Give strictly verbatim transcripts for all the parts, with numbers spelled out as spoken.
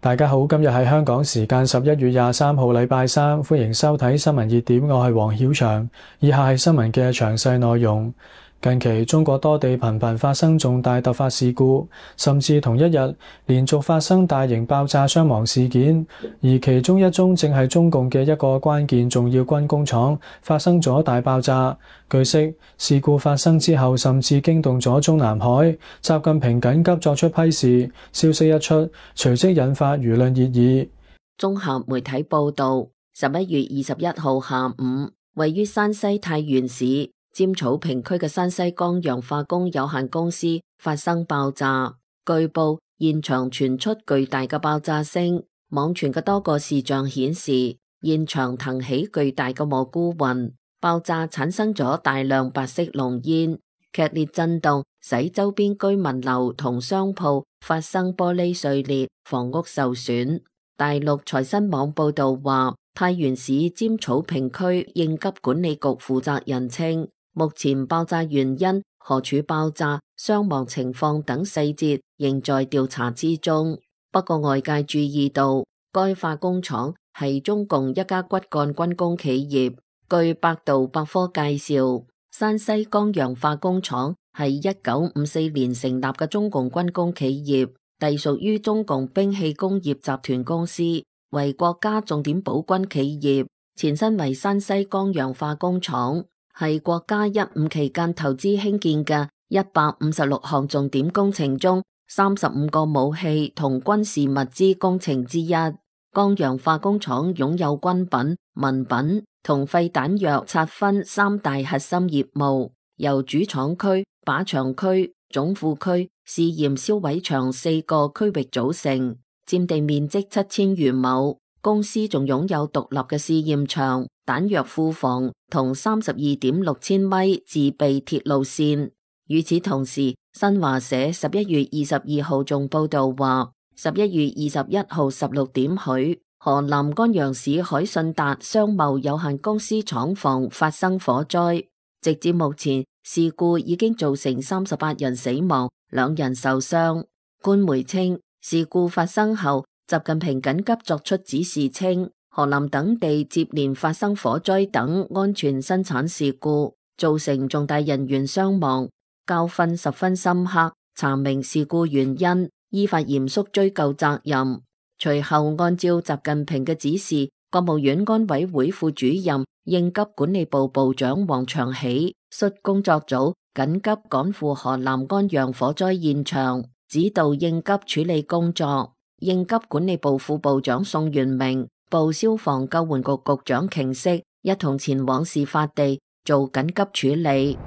大家好，今日係香港時間十一月廿三號，禮拜三，歡迎收睇新聞熱點，我係黃曉翔。以下係新聞嘅詳細內容。近期中國多地頻頻發生重大突發事故，甚至同一日連續發生大型爆炸傷亡事件，而其中一宗正係中共嘅一個關鍵重要軍工廠發生咗大爆炸。據悉，事故發生之後甚至驚動咗中南海，習近平緊急作出批示，消息一出，隨即引發輿論熱議。 綜合媒體報道，十一月二十一號下午，位於山西太原市尖草坪區嘅山西江陽化工有限公司發生爆炸，據報現場傳出巨大嘅爆炸聲，網傳嘅多個視像顯示現場騰起巨大嘅蘑菇雲，爆炸產生咗大量白色濃煙，劇烈震動使周邊居民樓同商鋪發生玻璃碎裂，房屋受損。大陸財新網報道話，太原市尖草坪區應急管理局負責人稱，目前爆炸原因、何處爆炸、傷亡情況等細節仍在調查之中。不過外界注意到，該化工廠係中共一家骨幹軍工企業。據百度百科介紹，山西江陽化工廠係一九五四年成立嘅中共軍工企業，隸屬於中共兵器工業集團公司，為國家重點保軍企業，前身為山西江陽化工廠，係國家一五期間投資興建嘅一百五十六項重點工程中三十五個武器同軍事物資工程之一。江陽化工廠擁有軍品、民品同廢彈藥拆分三大核心業務，由主廠區、靶場區、總庫區、試驗銷毀場四個區域組成，佔地面積七千餘畝。公司仲擁有獨立嘅試驗場、彈藥庫房同三十二點六千米自備鐵路線。與此同時，新華社十一月二十二號仲報道話，十一月二十一號十六點許，河南安陽市海信達商貿有限公司廠房發生火災。直至目前，事故已經造成三十八人死亡，兩人受傷。官媒稱，事故發生後，習近平緊急作出指示稱，河南等地接連發生火災等安全生產事故，造成重大人員傷亡，教訓十分深刻，查明事故原因，依法嚴肅追究責任。隨後按照習近平嘅指示，國務院安委會副主任、應急管理部部長王長喜率工作組緊急趕赴河南安陽火災現場，指導應急處理工作。應急管理部副部長宋元明、部消防救援局局長黥色一同前往事發地做緊急處理。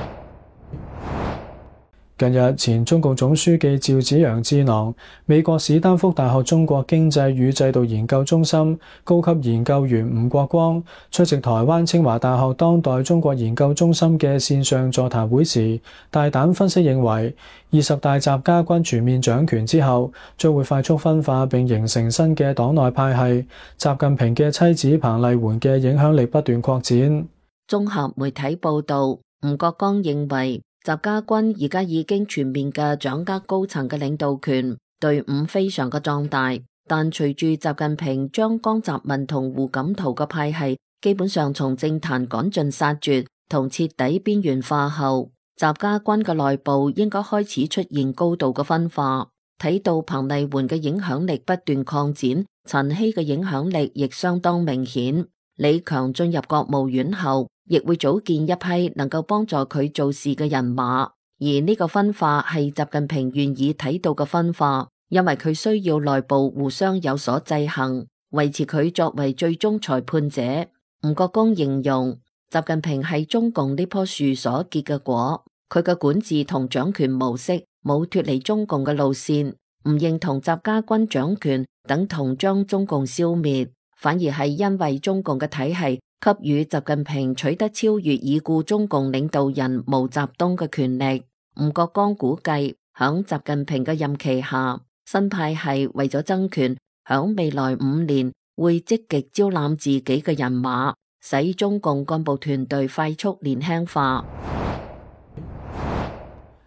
近日，前中共總書記趙紫陽智囊、美國史丹福大學中國經濟與制度研究中心高級研究員吳國光出席台灣清華大學當代中國研究中心嘅線上座談會時，大膽分析認為，二十大習家軍全面掌權之後，將會快速分化並形成新嘅黨內派系。習近平嘅妻子彭麗媛嘅影響力不斷擴展。 綜合媒體報道，吳國光認為，習家軍而家已經全面嘅掌握高層嘅領導權，隊伍非常嘅壯大。但隨住習近平將江澤民同胡錦濤嘅派系基本上從政壇趕盡殺絕同徹底邊緣化後，習家軍嘅內部應該開始出現高度嘅分化。睇到彭麗媛嘅影響力不斷擴展，陳希嘅影響力亦相當明顯。李強進入國務院後，亦會組建一批能夠幫助佢做事嘅人馬，而呢個分化係習近平願意睇到嘅分化，因為佢需要內部互相有所制衡，維持佢作為最終裁判者。吳國光形容，習近平係中共呢棵樹所結嘅果，佢嘅管治同掌權模式冇脫離中共嘅路線，唔認同習家軍掌權等同將中共消滅，反而係因為中共嘅體系給予習近平取得超越已故中共領導人毛澤東嘅權力。吳國光估計，響習近平嘅任期下，新派系為咗爭權，響未來五年會積極招攬自己嘅人馬，使中共幹部團隊快速年輕化。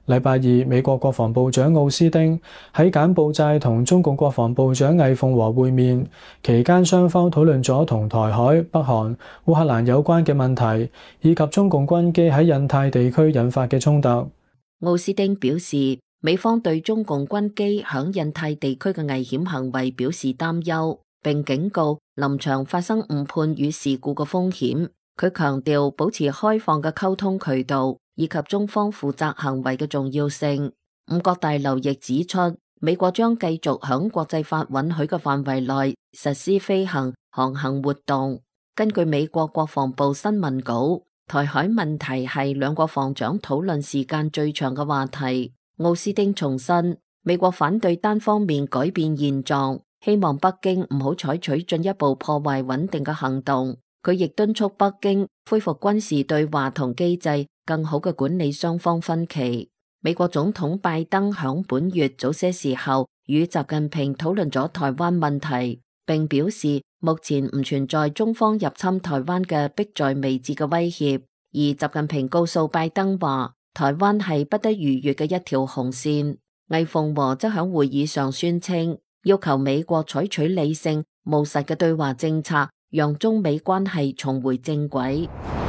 禮拜二，美國國防部長奧斯汀喺柬埔寨同中共國防部長魏鳳和會面，期間雙方討論咗同台海、北韓、烏克蘭有關嘅問題，以及中共軍機喺印太地區引發嘅衝突。 奧斯汀表示，美方對中共軍機響印太地區嘅危險行為表示擔憂，並警告臨場發生誤判與事故嘅風險。佢強調保持開放嘅溝通渠道，以及中方負責行為嘅重要性。五角大樓亦指出，美國將繼續響國際法允許嘅範圍內實施飛行、航行活動。根據美國國防部新聞稿，台海問題係兩國防長討論時間最長嘅話題。奧斯汀重申，美國反對單方面改變現狀，希望北京唔好採取進一步破壞穩定嘅行動。佢亦敦促北京恢復軍事對話同機制，更好嘅管理雙方分歧。美國總統拜登響本月早些時候與習近平討論咗台灣問題，並表示目前唔存在中方入侵台灣嘅迫在眉睫嘅威脅。而習近平告訴拜登話，台灣係不得逾越嘅一條紅線。魏鳳和則響會議上宣稱，要求美國採取理性務實嘅對華政策，讓中美關係重回正軌。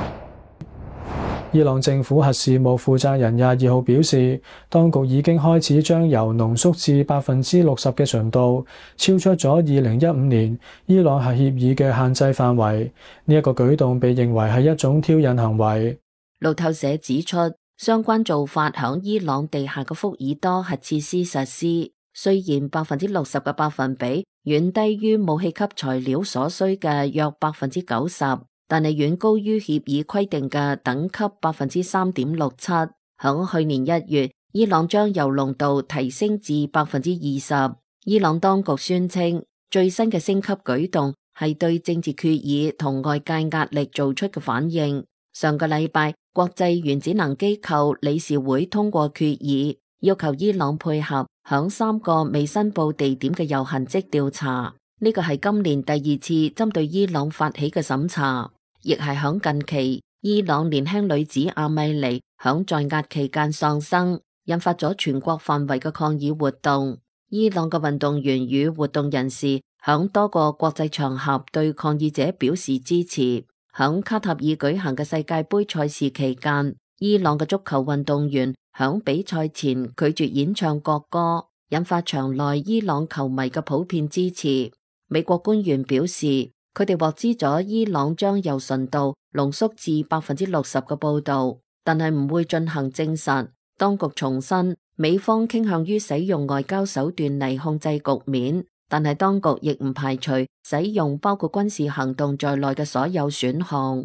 伊朗政府核事務負責人廿二號表示，當局已經開始將鈾濃縮至百分之六十嘅純度，超出咗二零一五年伊朗核協議嘅限制範圍。呢一個舉動被認為係一種挑釁行為。 路透社指出，相關做法響伊朗地下嘅福爾多核設施實施，雖然百分之六十嘅百分比遠低於武器級材料所需嘅約百分之九十，但係遠高於協議規定嘅等級百分之三點六七。響去年一月，伊朗將鈾濃度提升至百分之二十。伊朗當局宣稱，最新嘅升級舉動係對政治決議同外界壓力做出嘅反應。上個禮拜，國際原子能機構理事會通過決議，要求伊朗配合響三個未申報地點嘅鈾痕跡調查。呢個係今年第二次針對伊朗發起嘅審查，亦係響近期伊朗年輕女子阿米尼響在押期間喪生，引發咗全國範圍嘅抗議活動。伊朗嘅運動員與活動人士響多個國際場合對抗議者表示支持。響卡塔爾舉行嘅世界盃賽事期間，伊朗嘅足球運動員響比賽前拒絕演唱國歌，引發場內伊朗球迷嘅普遍支持。美國官員表示，佢哋獲知咗伊朗將鈾純度濃縮至百分之六十嘅報道，但係唔會進行證實。當局重申，美方傾向於使用外交手段嚟控制局面，但係當局亦唔排除使用包括軍事行動在內嘅所有選項。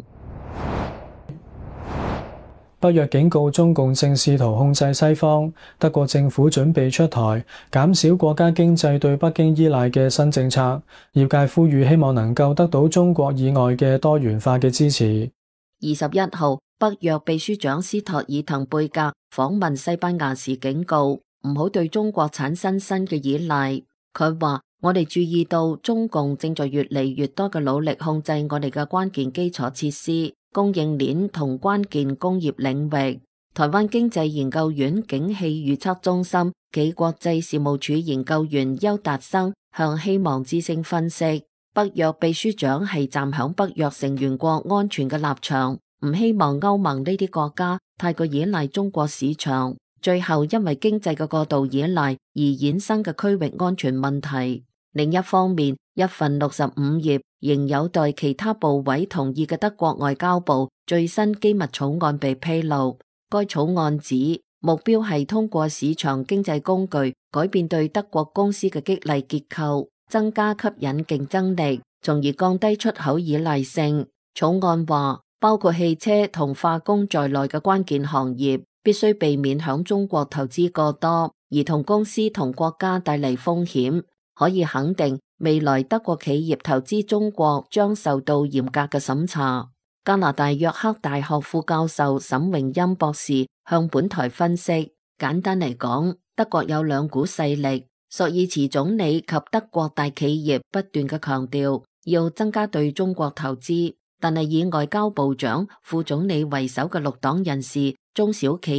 北約警告中共正試圖控制西方，德國政府準備出台減少國家經濟對北京依賴嘅新政策，業界呼籲希望能夠得到中國以外嘅多元化嘅支持。 二十一號，北約秘書長斯托爾滕貝格訪問西班牙時警告，唔好對中國產生新嘅依賴。佢話：我哋注意到中共正在越嚟越多嘅努力控制我哋嘅關鍵基礎設施、供應鏈同關鍵工業領域。台灣經濟研究院景氣預測中心暨國際事務處研究員邱達生向希望之聲分析，北約秘書長係站響北約成員國安全嘅立場，唔希望歐盟呢啲國家太過依賴中國市場，最後因為經濟嘅過度依賴而衍生嘅區域安全問題。另一方面，一份六十五頁仍有待其他部委同意嘅德國外交部最新機密草案被披露。該草案指目標係通過市場經濟工具改變對德國公司嘅激勵結構，增加吸引競爭力，從而降低出口依賴性。草案話，包括汽車同化工在內嘅關鍵行業必須避免響中國投資過多，而同公司同國家帶嚟風險。可以肯定，未來德國企業投資中國將受到嚴格嘅審查。加拿大約克大學副教授沈榮欽博士向本台分析，簡單嚟講，德國有兩股勢力，朔爾茨總理及德國大企業不斷嘅強調要增加對中國投資，但係以外交部長、副總理為首嘅綠黨人士、中小企業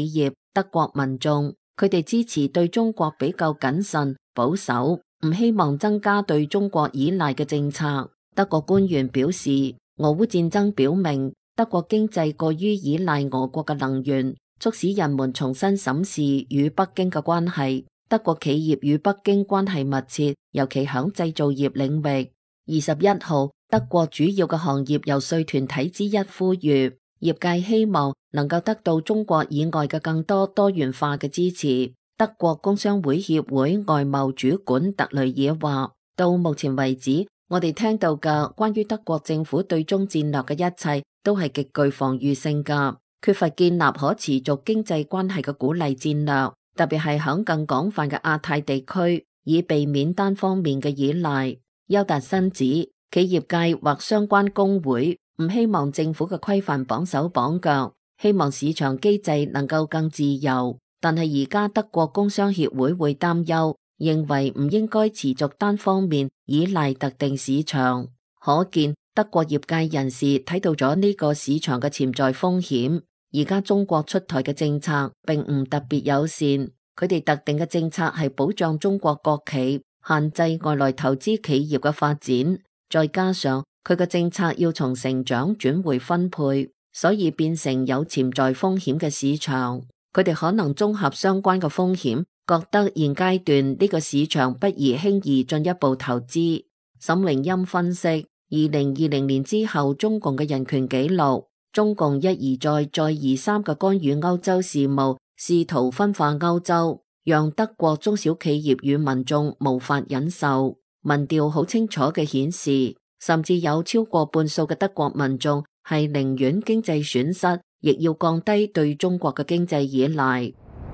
德國民眾，佢哋支持對中國比較謹慎保守，唔希望增加對中國依賴嘅政策。德國官員表示，俄烏戰爭表明德國經濟過於依賴俄國嘅能源，促使人們重新審視與北京嘅關係。德國企業與北京關係密切，尤其響製造業領域。二十一號，德國主要嘅行業遊說團體之一呼籲，業界希望能夠得到中國以外嘅更多多元化嘅支持。德國工商會協會外貿主管特雷爾話，到目前為止，我哋聽到嘅關於德國政府對中戰略嘅一切都係極具防禦性㗎，缺乏建立可持續經濟關係嘅鼓勵戰略，特別係響更廣泛嘅亞太地區，以避免單方面嘅依賴。邱達新指，企業界或相關工會唔希望政府嘅規範綁手綁腳，希望市場機制能夠更自由。但係而家德國工商協會會擔憂，認為唔應該持續單方面依賴特定市場。可見德國業界人士睇到咗呢個市場嘅潛在風險。而家中國出台嘅政策並唔特別友善，佢哋特定嘅政策係保障中國國企，限制外來投資企業嘅發展，再加上佢嘅政策要從成長轉回分配，所以變成有潛在風險嘅市場。佢哋可能綜合相關嘅風險，覺得現階段呢個市場不宜輕易進一步投資。沈榮欽分析，二零二零年之後中共嘅人權紀錄，中共一而再再而三嘅干預歐洲事務，試圖分化歐洲，讓德國中小企業與民眾無法忍受。民調好清楚嘅顯示，甚至有超過半數嘅德國民眾係寧願經濟損失，亦要降低對中國嘅經濟依賴。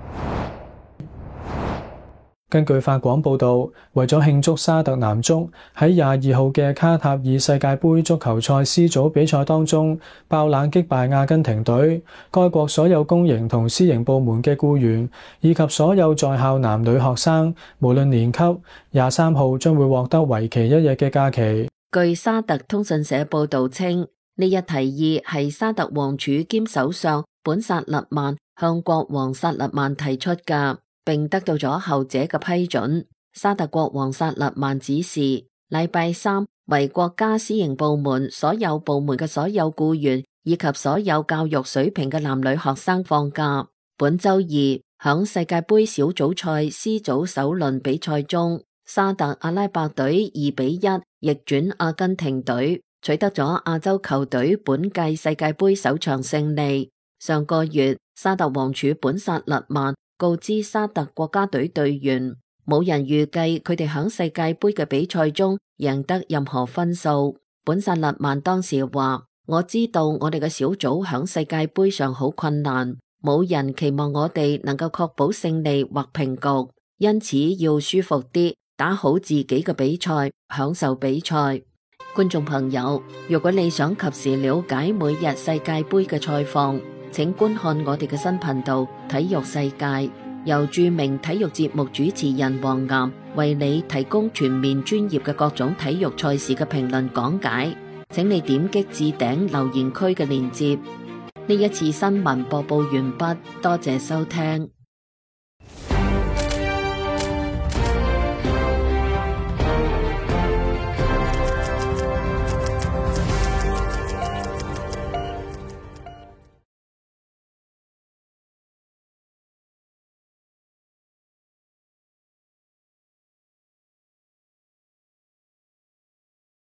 根據法廣報導，為咗慶祝沙特男足喺廿二號嘅卡塔爾世界盃足球賽 C 組比賽當中爆冷擊敗阿根廷隊，該國所有公營同私營部門嘅僱員以及所有在校男女學生，無論年級，廿三號將會獲得為期一日嘅假期。 據沙特通訊社報導稱，呢一提議係沙特王儲兼首相本薩勒曼向國王薩勒曼提出嘅，並得到咗後者嘅批准。沙特國王薩勒曼指示，禮拜三為國家私營部門所有部門嘅所有僱員以及所有教育水平嘅男女學生放假。本周二響世界盃小組賽 C 組首輪比賽中，沙特阿拉伯隊二比一逆轉阿根廷隊，取得咗亞洲球隊本屆世界盃首場勝利。上個月，沙特王儲本薩勒曼告知沙特國家隊隊員，冇人預計佢哋響世界盃嘅比賽中贏得任何分數。本薩勒曼當時話：我知道我哋嘅小組響世界盃上好困難，冇人期望我哋能夠確保勝利或平局，因此要舒服啲，打好自己嘅比賽，享受比賽。觀眾朋友，如果你想及時了解每日世界盃嘅賽況，請觀看我哋嘅新頻道體育世界，由著名體育節目主持人黃岩為你提供全面專業嘅各種體育賽事嘅評論講解。請你點擊置頂留言區嘅鏈接。呢一次新聞播報完畢，多謝收聽。